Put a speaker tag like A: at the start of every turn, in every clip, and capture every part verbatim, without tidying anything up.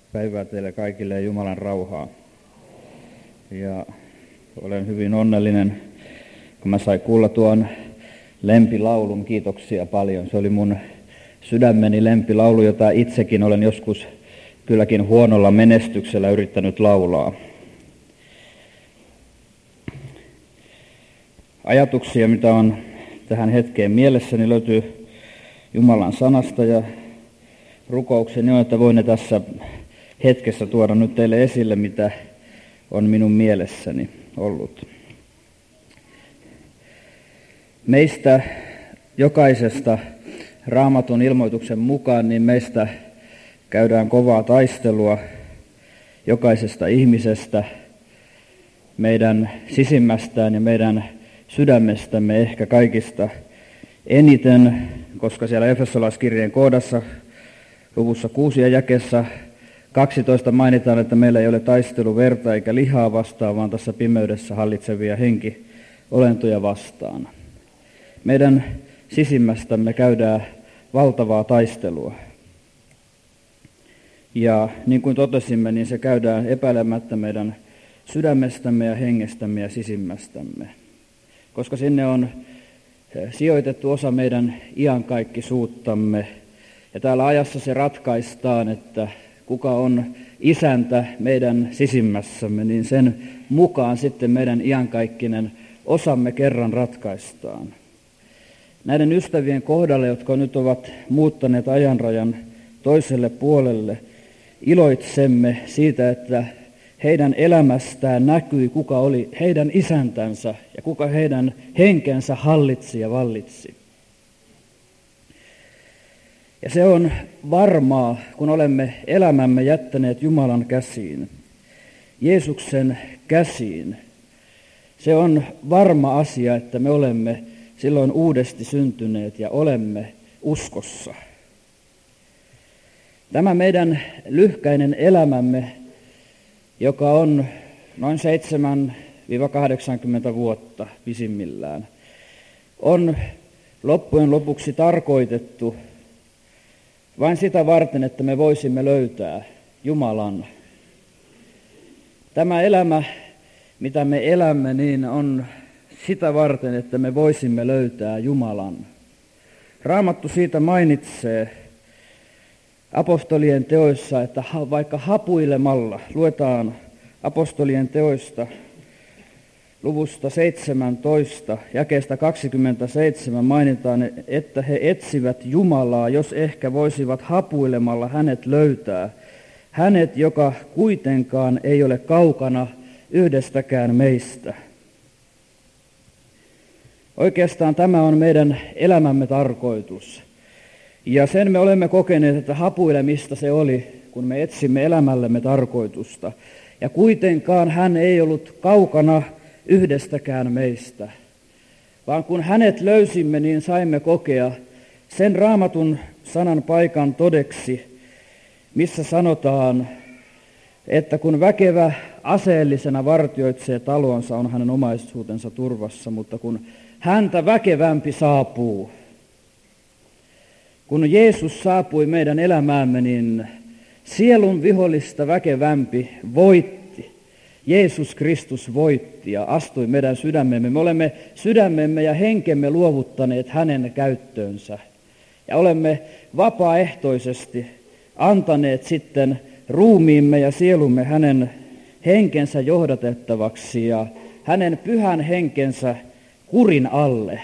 A: Päivää teille kaikille ja Jumalan rauhaa. Ja olen hyvin onnellinen, kun mä sain kuulla tuon lempilaulun. Kiitoksia paljon. Se oli mun sydämeni lempilaulu, jota itsekin olen joskus kylläkin huonolla menestyksellä yrittänyt laulaa. Ajatuksia, mitä on tähän hetkeen mielessäni, löytyy Jumalan sanasta ja rukoukseni on, että voin ne tässä hetkessä tuoda nyt teille esille, mitä on minun mielessäni ollut. Meistä jokaisesta Raamatun ilmoituksen mukaan, niin meistä käydään kovaa taistelua jokaisesta ihmisestä, meidän sisimmästään ja meidän sydämestämme ehkä kaikista eniten, koska siellä Efesolaiskirjeen kohdassa luvussa kuusi ja jakeessa kaksitoista mainitaan, että meillä ei ole taistelu verta eikä lihaa vastaan, vaan tässä pimeydessä hallitsevia henkiolentoja vastaan. Meidän sisimmästämme käydään valtavaa taistelua. Ja niin kuin totesimme, niin se käydään epäilemättä meidän sydämestämme ja hengestämme ja sisimmästämme. Koska sinne on sijoitettu osa meidän iankaikkisuuttamme. Ja täällä ajassa se ratkaistaan, että kuka on isäntä meidän sisimmässämme, niin sen mukaan sitten meidän iankaikkinen osamme kerran ratkaistaan. Näiden ystävien kohdalle, jotka nyt ovat muuttaneet ajanrajan toiselle puolelle, iloitsemme siitä, että heidän elämästään näkyi, kuka oli heidän isäntänsä ja kuka heidän henkensä hallitsi ja vallitsi. Ja se on varmaa, kun olemme elämämme jättäneet Jumalan käsiin, Jeesuksen käsiin. Se on varma asia, että me olemme silloin uudesti syntyneet ja olemme uskossa. Tämä meidän lyhkäinen elämämme, joka on noin seitsemän kahdeksankymmentä vuotta pisimmillään, on loppujen lopuksi tarkoitettu vain sitä varten, että me voisimme löytää Jumalan. Tämä elämä, mitä me elämme, niin on sitä varten, että me voisimme löytää Jumalan. Raamattu siitä mainitsee apostolien teoissa, että vaikka hapuilemalla, luetaan apostolien teoista luvusta seitsemäntoista, jakeesta kaksikymmentäseitsemän mainitaan, että he etsivät Jumalaa, jos ehkä voisivat hapuilemalla hänet löytää. Hänet, joka kuitenkaan ei ole kaukana yhdestäkään meistä. Oikeastaan tämä on meidän elämämme tarkoitus. Ja sen me olemme kokeneet, että hapuilemista se oli, kun me etsimme elämällemme tarkoitusta. Ja kuitenkaan hän ei ollut kaukana yhdestäkään meistä, vaan kun hänet löysimme, niin saimme kokea sen Raamatun sanan paikan todeksi, missä sanotaan, että kun väkevä aseellisena vartioitsee taloonsa, on hänen omaisuutensa turvassa, mutta kun häntä väkevämpi saapuu, kun Jeesus saapui meidän elämäämme, niin sielun vihollista väkevämpi voitti. Jeesus Kristus voitti ja astui meidän sydämemme. Me olemme sydämemme ja henkemme luovuttaneet hänen käyttöönsä. Ja olemme vapaaehtoisesti antaneet sitten ruumiimme ja sielumme hänen henkensä johdatettavaksi ja hänen pyhän henkensä kurin alle.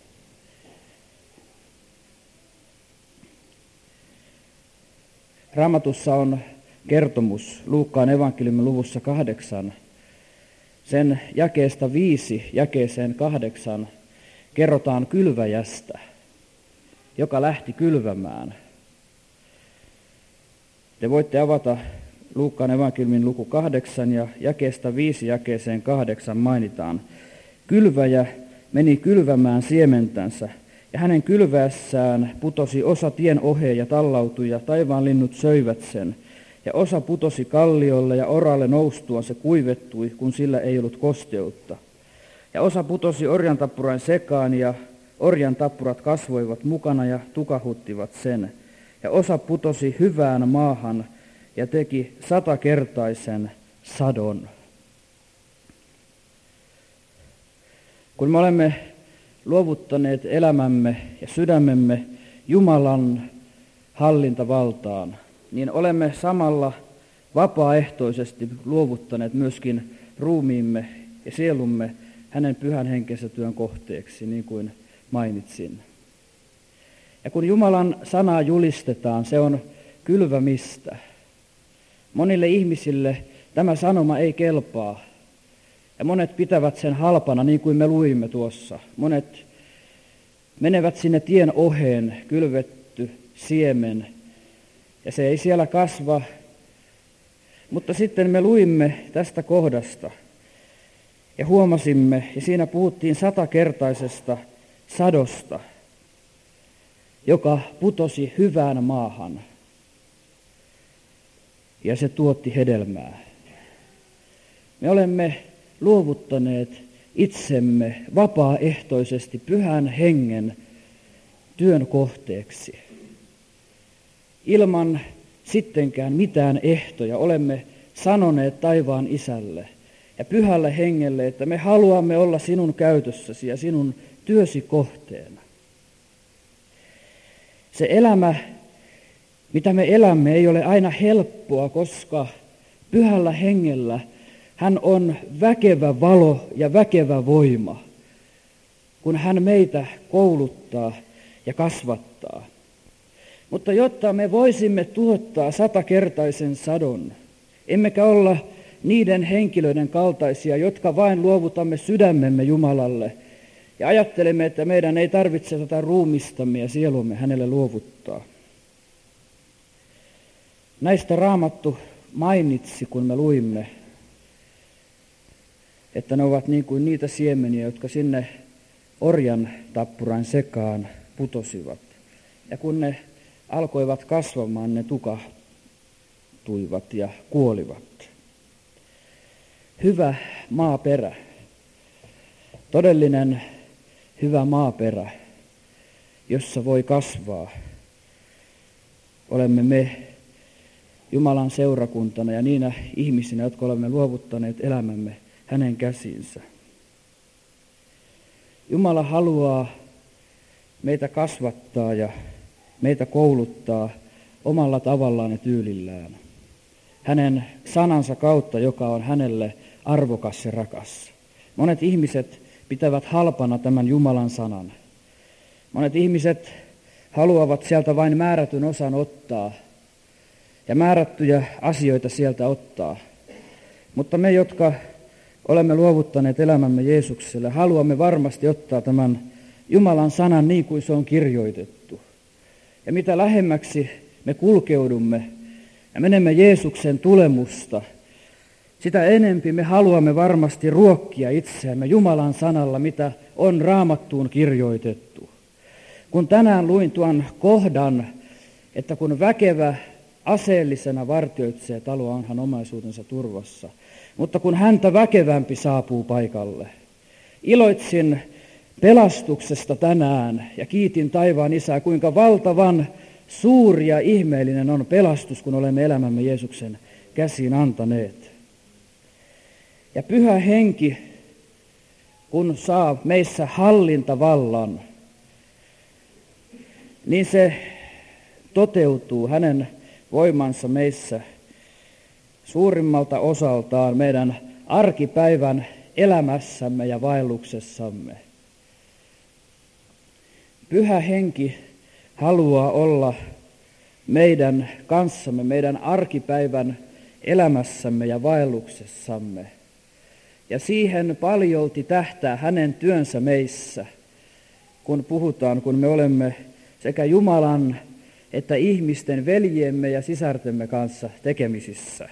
A: Raamatussa on kertomus Luukkaan evankeliumin luvussa kahdeksan. Sen jakeesta viisi jakeeseen kahdeksan kerrotaan kylväjästä, joka lähti kylvämään. Te voitte avata Luukkaan evankeliumin luku kahdeksan ja jakeesta viisi jakeeseen kahdeksan mainitaan. Kylväjä meni kylvämään siementänsä. Ja hänen kylväessään putosi osa tien oheen ja tallautui, ja taivaan linnut söivät sen. Ja osa putosi kalliolle, ja oralle noustuaan se kuivettui, kun sillä ei ollut kosteutta. Ja osa putosi orjantappuran sekaan, ja orjantappurat kasvoivat mukana ja tukahuttivat sen. Ja osa putosi hyvään maahan, ja teki satakertaisen sadon. Kun me olemme luovuttaneet elämämme ja sydämemme Jumalan hallintavaltaan, niin olemme samalla vapaaehtoisesti luovuttaneet myöskin ruumiimme ja sielumme hänen pyhän henkensä työn kohteeksi, niin kuin mainitsin. Ja kun Jumalan sanaa julistetaan, se on kylvämistä. Monille ihmisille tämä sanoma ei kelpaa. Ja monet pitävät sen halpana, niin kuin me luimme tuossa. Monet menevät sinne tien oheen, kylvetty siemen, ja se ei siellä kasva. Mutta sitten me luimme tästä kohdasta ja huomasimme, ja siinä puhuttiin satakertaisesta sadosta, joka putosi hyvään maahan, ja se tuotti hedelmää. Me olemme luovuttaneet itsemme vapaaehtoisesti pyhän hengen työn kohteeksi. Ilman sittenkään mitään ehtoja olemme sanoneet taivaan Isälle ja pyhälle hengelle, että me haluamme olla sinun käytössäsi ja sinun työsi kohteena. Se elämä, mitä me elämme, ei ole aina helppoa, koska pyhällä hengellä hän on väkevä valo ja väkevä voima, kun hän meitä kouluttaa ja kasvattaa. Mutta jotta me voisimme tuottaa satakertaisen sadon, emmekä olla niiden henkilöiden kaltaisia, jotka vain luovutamme sydämemme Jumalalle ja ajattelemme, että meidän ei tarvitse tätä ruumistamme ja sielumme hänelle luovuttaa. Näistä Raamattu mainitsi, kun me luimme, että ne ovat niin kuin niitä siemeniä, jotka sinne orjan tappuran sekaan putosivat. Ja kun ne alkoivat kasvamaan, ne tukahtuivat ja kuolivat. Hyvä maaperä, todellinen hyvä maaperä, jossa voi kasvaa. Olemme me Jumalan seurakuntana ja niinä ihmisinä, jotka olemme luovuttaneet elämämme hänen käsiinsä. Jumala haluaa meitä kasvattaa ja meitä kouluttaa omalla tavallaan ja tyylillään. Hänen sanansa kautta, joka on hänelle arvokas ja rakas. Monet ihmiset pitävät halpana tämän Jumalan sanan. Monet ihmiset haluavat sieltä vain määrätyn osan ottaa ja määrättyjä asioita sieltä ottaa. Mutta me, jotka olemme luovuttaneet elämämme Jeesukselle, haluamme varmasti ottaa tämän Jumalan sanan niin kuin se on kirjoitettu. Ja mitä lähemmäksi me kulkeudumme ja menemme Jeesuksen tulemusta, sitä enempi me haluamme varmasti ruokkia itseämme Jumalan sanalla, mitä on Raamattuun kirjoitettu. Kun tänään luin tuon kohdan, että kun väkevä aseellisena vartioitsee taloa, onhan omaisuutensa turvassa, mutta kun häntä väkevämpi saapuu paikalle, iloitsin pelastuksesta tänään ja kiitin taivaan Isää, kuinka valtavan suuri ja ihmeellinen on pelastus, kun olemme elämämme Jeesuksen käsiin antaneet. Ja pyhä henki, kun saa meissä hallintavallan, niin se toteutuu hänen voimansa meissä suurimmalta osaltaan meidän arkipäivän elämässämme ja vaelluksessamme. Pyhä henki haluaa olla meidän kanssamme, meidän arkipäivän elämässämme ja vaelluksessamme. Ja siihen paljolti tähtää hänen työnsä meissä, kun puhutaan, kun me olemme sekä Jumalan että ihmisten veljiemme ja sisartemme kanssa tekemisissä.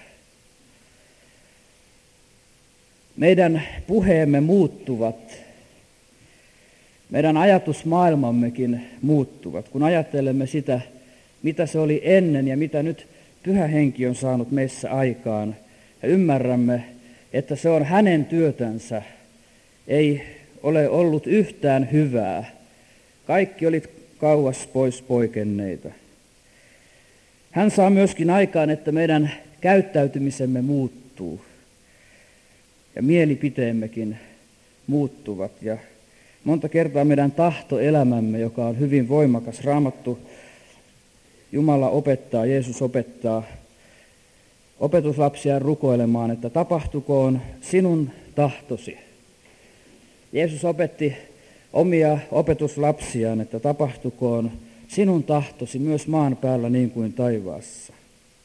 A: Meidän puheemme muuttuvat, meidän ajatusmaailmammekin muuttuvat, kun ajattelemme sitä, mitä se oli ennen ja mitä nyt Pyhä Henki on saanut meissä aikaan. Ja ymmärrämme, että se on hänen työtänsä, ei ole ollut yhtään hyvää. Kaikki oli kauas pois poikenneita. Hän saa myöskin aikaan, että meidän käyttäytymisemme muuttuu ja mielipiteemmekin muuttuvat. Ja monta kertaa meidän tahtoelämämme, joka on hyvin voimakas, Raamattu, Jumala opettaa, Jeesus opettaa opetuslapsia rukoilemaan, että tapahtukoon sinun tahtosi. Jeesus opetti omia opetuslapsiaan, että tapahtukoon sinun tahtosi myös maan päällä niin kuin taivaassa.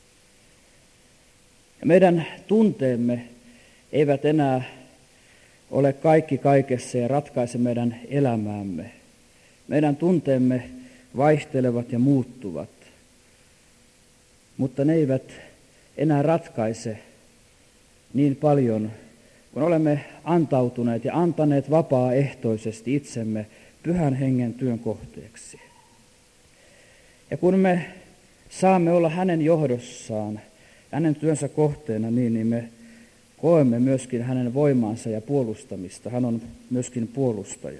A: Ja meidän tunteemme eivät enää ole kaikki kaikessa ja ratkaise meidän elämäämme. Meidän tunteemme vaihtelevat ja muuttuvat, mutta ne eivät enää ratkaise niin paljon, kun olemme antautuneet ja antaneet vapaaehtoisesti itsemme Pyhän Hengen työn kohteeksi. Ja kun me saamme olla hänen johdossaan, hänen työnsä kohteena, niin, niin me koemme myöskin hänen voimaansa ja puolustamista. Hän on myöskin puolustaja.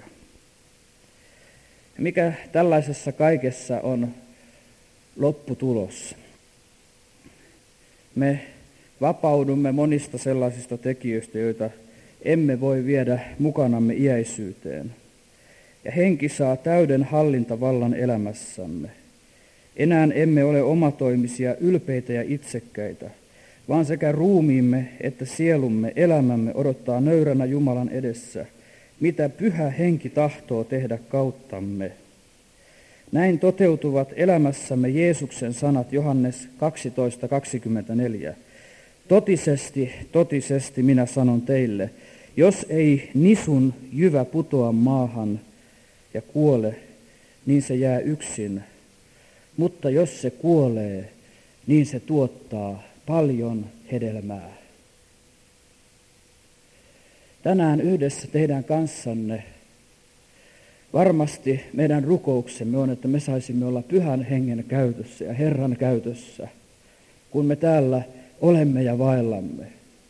A: Ja mikä tällaisessa kaikessa on lopputulos? Me vapaudumme monista sellaisista tekijöistä, joita emme voi viedä mukanamme iäisyyteen. Ja henki saa täyden hallintavallan elämässämme. Enää emme ole omatoimisia, ylpeitä ja itsekkäitä, vaan sekä ruumiimme että sielumme, elämämme odottaa nöyränä Jumalan edessä, mitä Pyhä Henki tahtoo tehdä kauttamme. Näin toteutuvat elämässämme Jeesuksen sanat Johannes kaksitoista kaksikymmentäneljä. Totisesti, totisesti minä sanon teille, jos ei nisun jyvä putoa maahan ja kuole, niin se jää yksin. Mutta jos se kuolee, niin se tuottaa paljon hedelmää. Tänään yhdessä teidän kanssanne varmasti meidän rukouksemme on, että me saisimme olla Pyhän Hengen käytössä ja Herran käytössä, kun me täällä olemme ja vaellamme.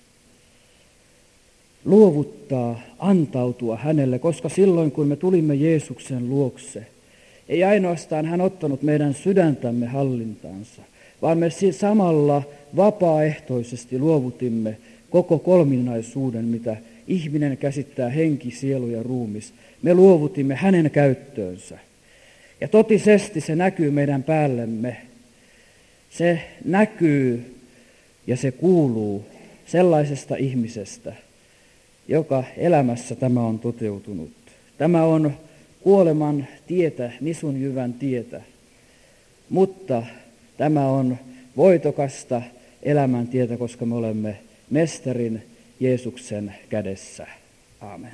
A: Luovuttaa, antautua hänelle, koska silloin kun me tulimme Jeesuksen luokse, ei ainoastaan hän ottanut meidän sydäntämme hallintaansa, vaan me samalla vapaaehtoisesti luovutimme koko kolminaisuuden, mitä ihminen käsittää henki, sielu ja ruumis. Me luovutimme hänen käyttöönsä. Ja totisesti se näkyy meidän päällemme. Se näkyy ja se kuuluu sellaisesta ihmisestä, joka elämässä tämä on toteutunut. Tämä on kuoleman tietä, nisun jyvän tietä, mutta tämä on voitokasta elämän tietä, koska me olemme mestarin Jeesuksen kädessä. Aamen.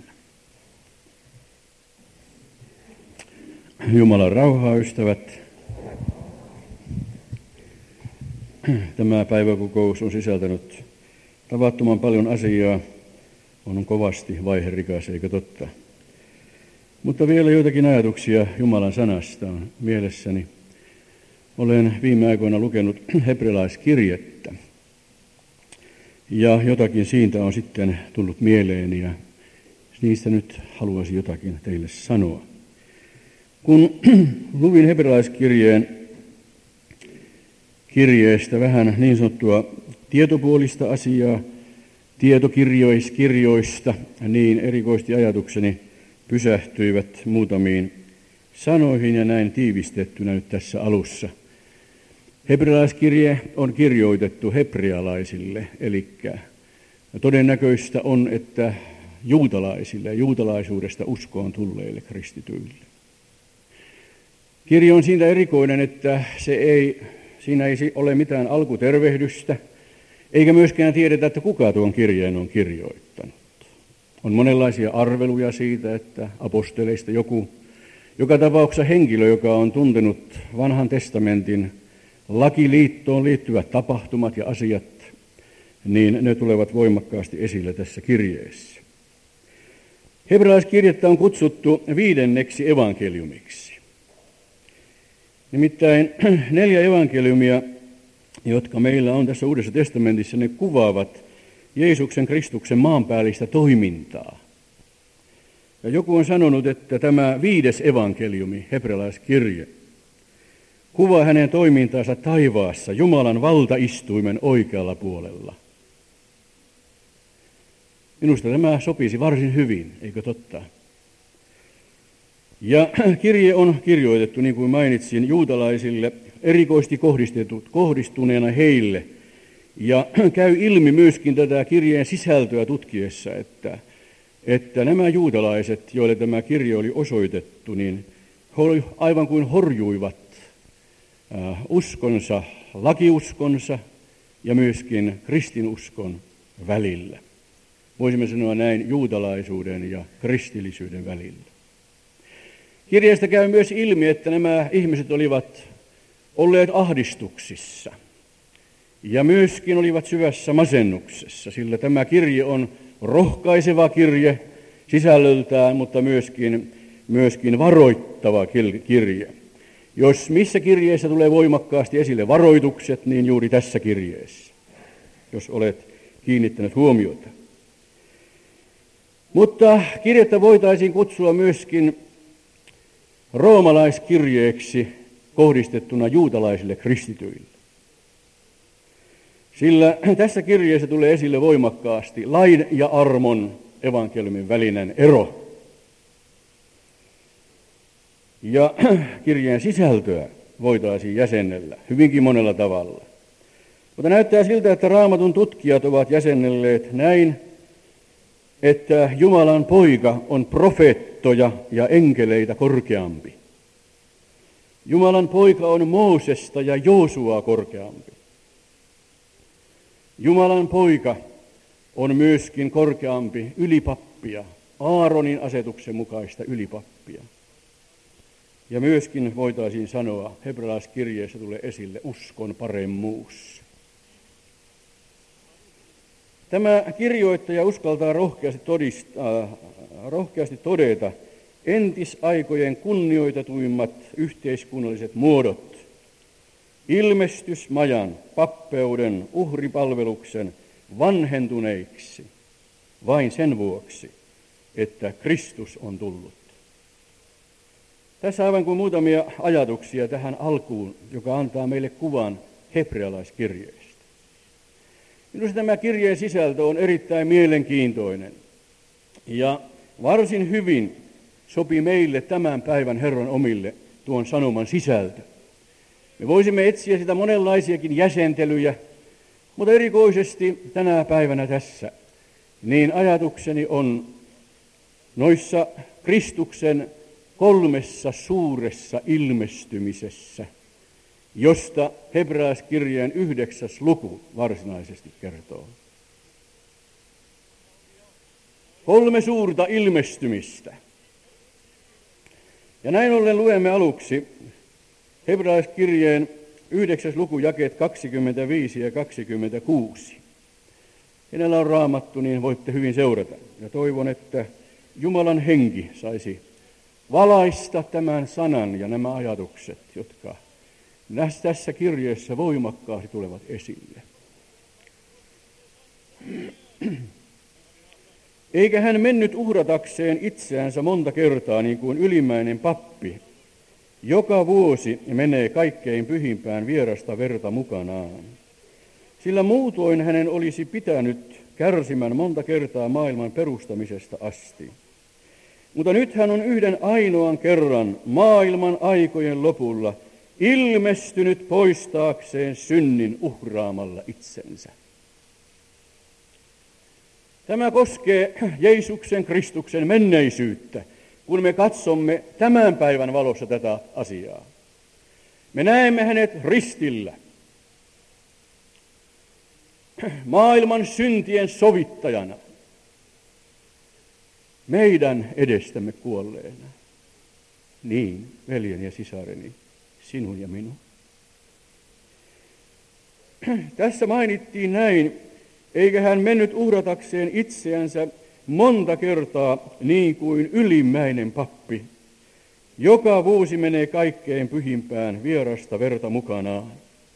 B: Jumalan rauhaa, ystävät. Tämä päiväkokous on sisältänyt tavattoman paljon asiaa. On kovasti vaiherikas, eikä totta. Mutta vielä joitakin ajatuksia Jumalan sanasta on mielessäni. Olen viime aikoina lukenut hebrealaiskirjettä. Ja jotakin siitä on sitten tullut mieleeni ja niistä nyt haluaisin jotakin teille sanoa. Kun luvin hebrealaiskirjeen kirjeestä vähän niin sanottua tietopuolista asiaa, tietokirjoista, niin erikoisesti ajatukseni pysähtyivät muutamiin sanoihin ja näin tiivistettynä nyt tässä alussa. Hebrealaiskirje on kirjoitettu hebrealaisille, eli todennäköistä on, että juutalaisille ja juutalaisuudesta uskoon tulleille kristityille. Kirje on siitä erikoinen, että se ei, siinä ei ole mitään alkutervehdystä, eikä myöskään tiedetä, että kuka tuon kirjeen on kirjoittanut. On monenlaisia arveluja siitä, että aposteleista joku, joka tapauksessa henkilö, joka on tuntenut vanhan testamentin lakiliittoon liittyvät tapahtumat ja asiat, niin ne tulevat voimakkaasti esille tässä kirjeessä. Hebrealaiskirjettä on kutsuttu viidenneksi evankeliumiksi. Nimittäin neljä evankeliumia, jotka meillä on tässä Uudessa testamentissa, ne kuvaavat Jeesuksen Kristuksen maanpäällistä toimintaa. Ja joku on sanonut, että tämä viides evankeliumi, hebrealaiskirje, kuvaa hänen toimintaansa taivaassa Jumalan valtaistuimen oikealla puolella. Minusta tämä sopisi varsin hyvin, eikö totta? Ja kirje on kirjoitettu, niin kuin mainitsin, juutalaisille erikoisesti kohdistuneena heille. Ja käy ilmi myöskin tätä kirjeen sisältöä tutkiessa, että, että nämä juutalaiset, joille tämä kirje oli osoitettu, niin he aivan kuin horjuivat äh, uskonsa, lakiuskonsa ja myöskin kristinuskon välillä. Voisimme sanoa näin juutalaisuuden ja kristillisyyden välillä. Kirjeestä käy myös ilmi, että nämä ihmiset olivat olleet ahdistuksissa ja myöskin olivat syvässä masennuksessa, sillä tämä kirje on rohkaiseva kirje sisällöltään, mutta myöskin, myöskin varoittava kirje. Jos missä kirjeessä tulee voimakkaasti esille varoitukset, niin juuri tässä kirjeessä, jos olet kiinnittänyt huomiota. Mutta kirjettä voitaisiin kutsua myöskin roomalaiskirjeeksi kohdistettuna juutalaisille kristityille. Sillä tässä kirjeessä tulee esille voimakkaasti lain ja armon evankeliumin välinen ero. Ja kirjeen sisältöä voitaisiin jäsennellä hyvinkin monella tavalla. Mutta näyttää siltä, että Raamatun tutkijat ovat jäsennelleet näin, että Jumalan poika on profeettoja ja enkeleitä korkeampi. Jumalan poika on Moosesta ja Joosuaa korkeampi. Jumalan poika on myöskin korkeampi ylipappia, Aaronin asetuksen mukaista ylipappia. Ja myöskin voitaisiin sanoa, hebrealaiskirjeessä tulee esille uskon paremmuus. Tämä kirjoittaja uskaltaa rohkeasti, todistaa, rohkeasti todeta entisaikojen kunnioitetuimmat yhteiskunnalliset muodot, ilmestysmajan, pappeuden, uhripalveluksen vanhentuneiksi vain sen vuoksi, että Kristus on tullut. Tässä aivan kuin muutamia ajatuksia tähän alkuun, joka antaa meille kuvan hebrealaiskirjeestä. Minusta tämä kirjeen sisältö on erittäin mielenkiintoinen ja varsin hyvin sopii meille tämän päivän Herran omille tuon sanoman sisältö. Me voisimme etsiä sitä monenlaisiakin jäsentelyjä, mutta erikoisesti tänä päivänä tässä, niin ajatukseni on noissa Kristuksen kolmessa suuressa ilmestymisessä, josta hebrealaiskirjeen yhdeksäs luku varsinaisesti kertoo. Kolme suurta ilmestymistä. Ja näin ollen luemme aluksi hebrealaiskirjeen yhdeksäs luku jakeet kaksikymmentäviisi ja kaksikymmentäkuusi. Kenellä on raamattu, niin voitte hyvin seurata. Ja toivon, että Jumalan henki saisi valaista tämän sanan ja nämä ajatukset, jotka tässä kirjeessä voimakkaasti tulevat esille. Eikä hän mennyt uhratakseen itseänsä monta kertaa niin kuin ylimmäinen pappi, joka vuosi menee kaikkein pyhimpään vierasta verta mukanaan. Sillä muutoin hänen olisi pitänyt kärsimään monta kertaa maailman perustamisesta asti. Mutta nyt hän on yhden ainoan kerran maailman aikojen lopulla ilmestynyt poistaakseen synnin uhraamalla itsensä. Tämä koskee Jeesuksen Kristuksen menneisyyttä, kun me katsomme tämän päivän valossa tätä asiaa. Me näemme hänet ristillä, maailman syntien sovittajana, meidän edestämme kuolleena. Niin, veljeni ja sisareni, sinun ja minun. Tässä mainittiin näin, eikä hän mennyt uhratakseen itseänsä monta kertaa niin kuin ylimmäinen pappi, joka vuosi menee kaikkein pyhimpään vierasta verta mukanaan.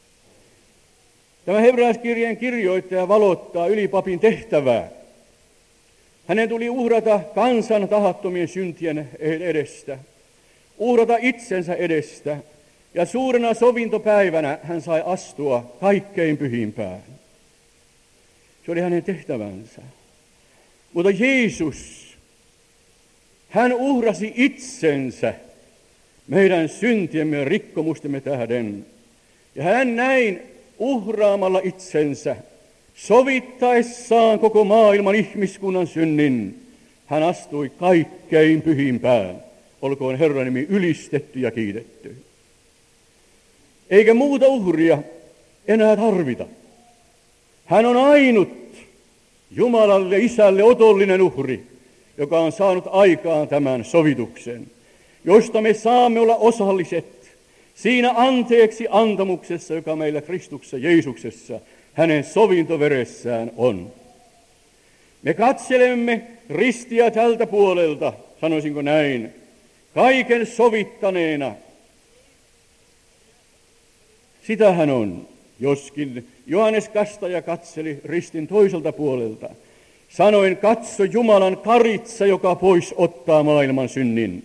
B: Tämä hebrealaiskirjeen kirjoittaja valottaa ylipapin tehtävää. Hänen tuli uhrata kansan tahattomien syntien edestä, uhrata itsensä edestä Ja suurena sovintopäivänä hän sai astua kaikkein pyhimpään. Se oli hänen tehtävänsä. Mutta Jeesus, hän uhrasi itsensä meidän syntiemme ja rikkomustemme tähden. Ja hän näin uhraamalla itsensä, sovittaessaan koko maailman ihmiskunnan synnin, hän astui kaikkein pyhimpään. Olkoon Herran nimi ylistetty ja kiitetty. Eikä muuta uhria enää tarvita. Hän on ainut Jumalalle Isälle otollinen uhri, joka on saanut aikaan tämän sovituksen, josta me saamme olla osalliset siinä anteeksi antamuksessa, joka meillä Kristuksessa Jeesuksessa hänen sovintoveressään on. Me katselemme ristiä tältä puolelta, sanoisinko näin, kaiken sovittaneena. Sitä hän on, joskin Johannes Kastaja katseli ristin toiselta puolelta. Sanoin, katso Jumalan karitsa, joka pois ottaa maailman synnin.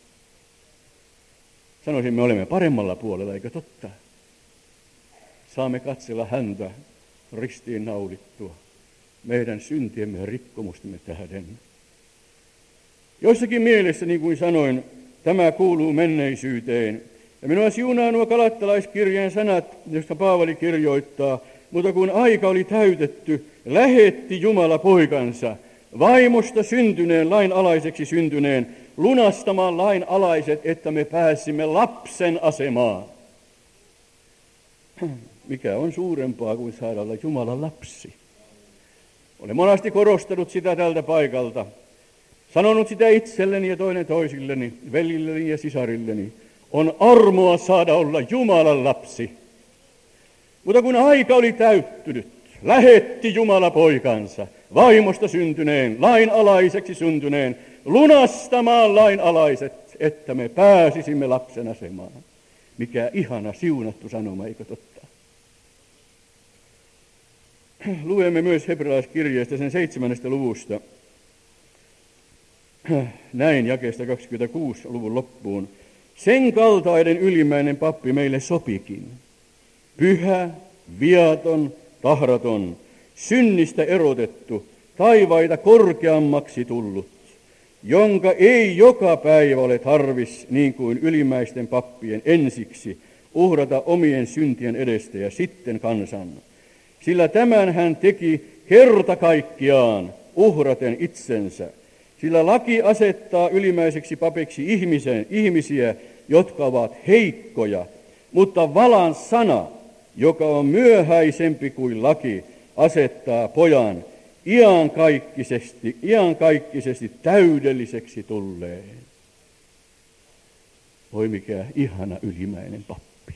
B: Sanoisin, me olemme paremmalla puolella, eikö totta? Saamme katsella häntä ristiin naulittua meidän syntiemme ja rikkomustemme tähden. Joissakin mielessä, niin kuin sanoin, tämä kuuluu menneisyyteen. Ja minua siunaa nuo Galattalaiskirjeen sanat, josta Paavali kirjoittaa, mutta kun aika oli täytetty, lähetti Jumala poikansa, vaimosta syntyneen, lain alaiseksi syntyneen, lunastamaan lain alaiset, että me pääsimme lapsen asemaan. Mikä on suurempaa kuin saada olla Jumalan lapsi? Olen monasti korostanut sitä tältä paikalta, sanonut sitä itselleni ja toinen toisilleni, veljilleni ja sisarilleni. On armoa saada olla Jumalan lapsi. Mutta kun aika oli täyttynyt, lähetti Jumala poikansa, vaimosta syntyneen, lain alaiseksi syntyneen, lunastamaan lain alaiset, että me pääsisimme lapsen asemaan. Mikä ihana siunattu sanoma, eikö totta? Luemme myös hebrealaiskirjeestä sen seitsemännestä luvusta. Näin jakeesta kaksikymmentäkuusi luvun loppuun. Sen kaltainen ylimmäinen pappi meille sopikin. Pyhä, viaton, tahraton, synnistä erotettu, taivaita korkeammaksi tullut, jonka ei joka päivä ole tarvis niin kuin ylimmäisten pappien ensiksi uhrata omien syntien edestä ja sitten kansan. Sillä tämän hän teki kerta kaikkiaan uhraten itsensä. Sillä laki asettaa ylimmäiseksi papiksi ihmisen, ihmisiä, jotka ovat heikkoja, mutta valan sana, joka on myöhäisempi kuin laki, asettaa pojan iankaikkisesti, iankaikkisesti täydelliseksi tulleen. Oi mikä ihana ylimäinen pappi.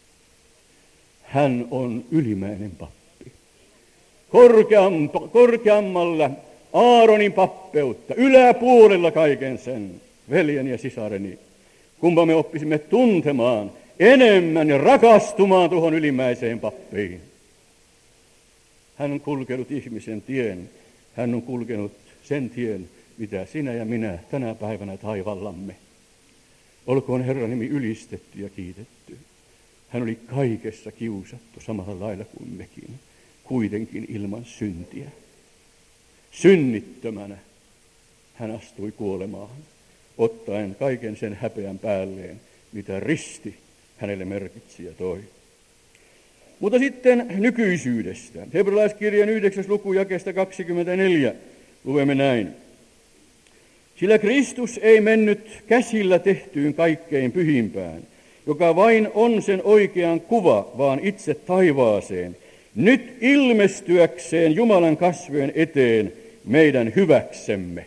B: Hän on ylimäinen pappi. Korkeam, korkeammalla Aaronin pappeutta, yläpuolella kaiken sen, veljeni ja sisareni, kumpa me oppisimme tuntemaan enemmän ja rakastumaan tuohon ylimmäiseen pappiin. Hän on kulkenut ihmisen tien, hän on kulkenut sen tien, mitä sinä ja minä tänä päivänä taivallamme. Olkoon Herran nimi ylistetty ja kiitetty. Hän oli kaikessa kiusattu samalla lailla kuin mekin, kuitenkin ilman syntiä. Synnittömänä hän astui kuolemaan, ottaen kaiken sen häpeän päälleen, mitä risti hänelle merkitsi ja toi. Mutta sitten nykyisyydestä. Hebrealaiskirjan yhdeksäs luku jakeesta kaksikymmentäneljä luemme näin. Sillä Kristus ei mennyt käsillä tehtyyn kaikkein pyhimpään, joka vain on sen oikean kuva, vaan itse taivaaseen, nyt ilmestyäkseen Jumalan kasvojen eteen meidän hyväksemme.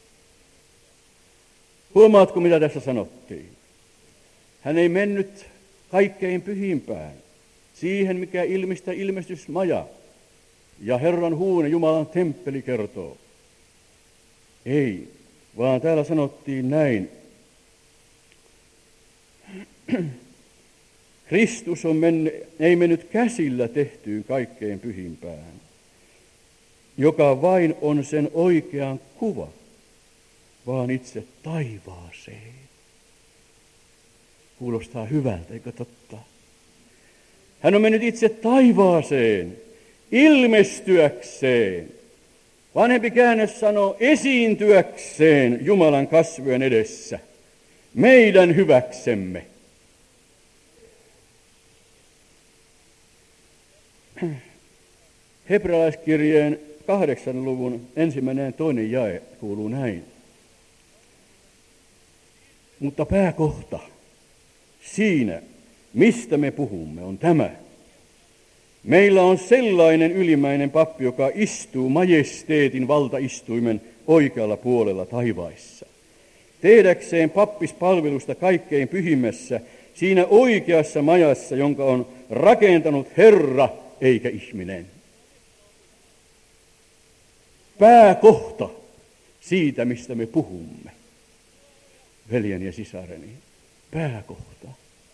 B: Huomaatko, mitä tässä sanottiin? Hän ei mennyt kaikkein pyhimpään, siihen mikä ilmistä ilmestysmaja ja Herran huone, Jumalan temppeli kertoo. Ei, vaan täällä sanottiin näin. Kristus on mennyt, ei mennyt käsillä tehtyyn kaikkein pyhimpään, joka vain on sen oikean kuva, vaan itse taivaaseen. Kuulostaa hyvältä, eikö totta? Hän on mennyt itse taivaaseen, ilmestyäkseen. Vanhempi käännös sanoo esiintyäkseen Jumalan kasvojen edessä, meidän hyväksemme. Hebrealaiskirjeen kahdeksan luvun ensimmäinen ja toinen jae kuuluu näin. Mutta pääkohta siinä, mistä me puhumme, on tämä. Meillä on sellainen ylimäinen pappi, joka istuu majesteetin valtaistuimen oikealla puolella taivaissa. Tehdäkseen pappispalvelusta kaikkein pyhimmässä, siinä oikeassa majassa, jonka on rakentanut Herra eikä ihminen. Pääkohta siitä, mistä me puhumme. Veljeni ja sisareni, pääkohta.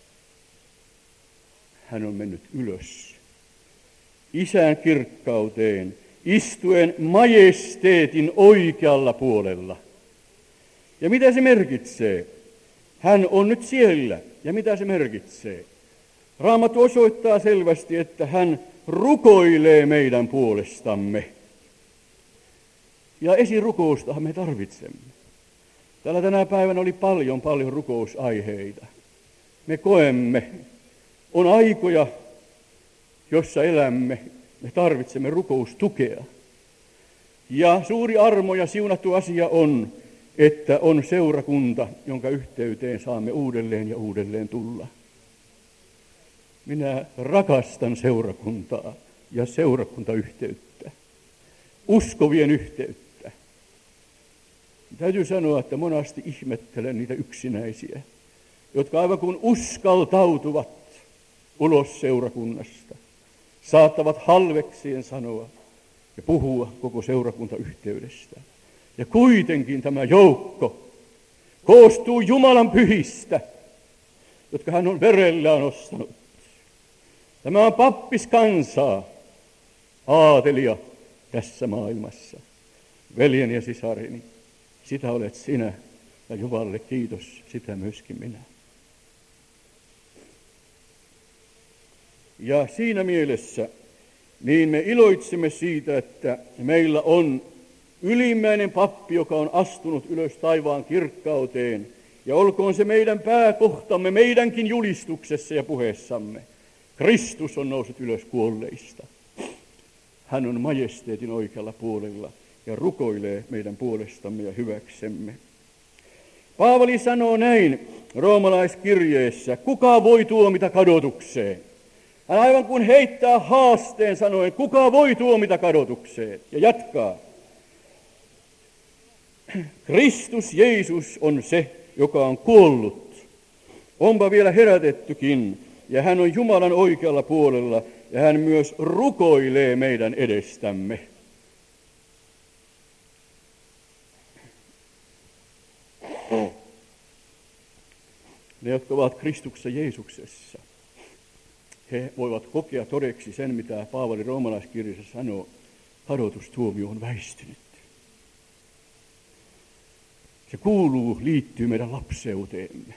B: Hän on mennyt ylös Isän kirkkauteen, istuen majesteetin oikealla puolella. Ja mitä se merkitsee? Hän on nyt siellä. Ja mitä se merkitsee? Raamattu osoittaa selvästi, että hän rukoilee meidän puolestamme. Ja esirukoustahan me tarvitsemme. Täällä tänä päivänä oli paljon, paljon rukousaiheita. Me koemme, on aikoja, jossa elämme, me tarvitsemme rukoustukea. Ja suuri armo ja siunattu asia on, että on seurakunta, jonka yhteyteen saamme uudelleen ja uudelleen tulla. Minä rakastan seurakuntaa ja seurakuntayhteyttä, uskovien yhteyttä. Täytyy sanoa, että monasti ihmettelen niitä yksinäisiä, jotka aivan kun uskaltautuvat ulos seurakunnasta, saattavat halveksien sanoa ja puhua koko seurakuntayhteydestä. Ja kuitenkin tämä joukko koostuu Jumalan pyhistä, jotka hän on verellään ostanut. Tämä on pappiskansaa, aatelia tässä maailmassa. Veljeni ja sisareni, sitä olet sinä ja Jumalalle kiitos, sitä myöskin minä. Ja siinä mielessä niin me iloitsemme siitä, että meillä on ylimmäinen pappi, joka on astunut ylös taivaan kirkkauteen. Ja olkoon se meidän pääkohtamme, meidänkin julistuksessa ja puheessamme. Kristus on noussut ylös kuolleista. Hän on majesteetin oikealla puolella ja rukoilee meidän puolestamme ja hyväksemme. Paavali sanoo näin roomalaiskirjeessä, kuka voi tuomita kadotukseen? Hän aivan kuin heittää haasteen sanoen, kuka voi tuomita kadotukseen? Ja jatkaa. Kristus Jeesus on se, joka on kuollut. Onpa vielä herätettykin, ja hän on Jumalan oikealla puolella, ja hän myös rukoilee meidän edestämme. Ne, jotka ovat Kristuksessa Jeesuksessa, he voivat kokea todeksi sen, mitä Paavali roomalaiskirjassa sanoo, kadotustuomio on väistynyt. Se kuuluu, liittyy meidän lapseuteemme.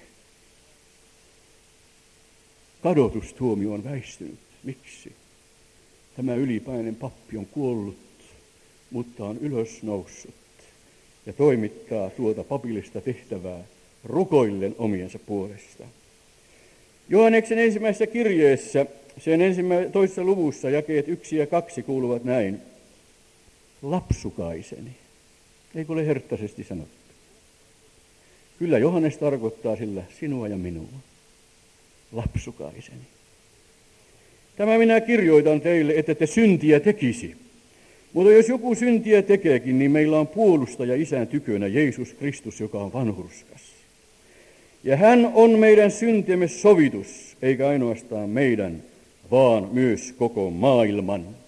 B: Kadotustuomio on väistynyt. Miksi? Tämä ylipäinen pappi on kuollut, mutta on ylös noussut ja toimittaa tuota papillista tehtävää rukoillen omiensa puolesta. Johanneksen ensimmäisessä kirjeessä, sen ensimmäisessä toisessa luvussa, jakeet yksi ja kaksi kuuluvat näin. Lapsukaiseni. Eikö ole herttaisesti sanottu? Kyllä Johannes tarkoittaa sillä sinua ja minua. Lapsukaiseni. Tämä minä kirjoitan teille, että te syntiä tekisi. Mutta jos joku syntiä tekeekin, niin meillä on puolustaja Isän tykönä Jeesus Kristus, joka on vanhurskas. Ja hän on meidän syntiemme sovitus, eikä ainoastaan meidän, vaan myös koko maailman.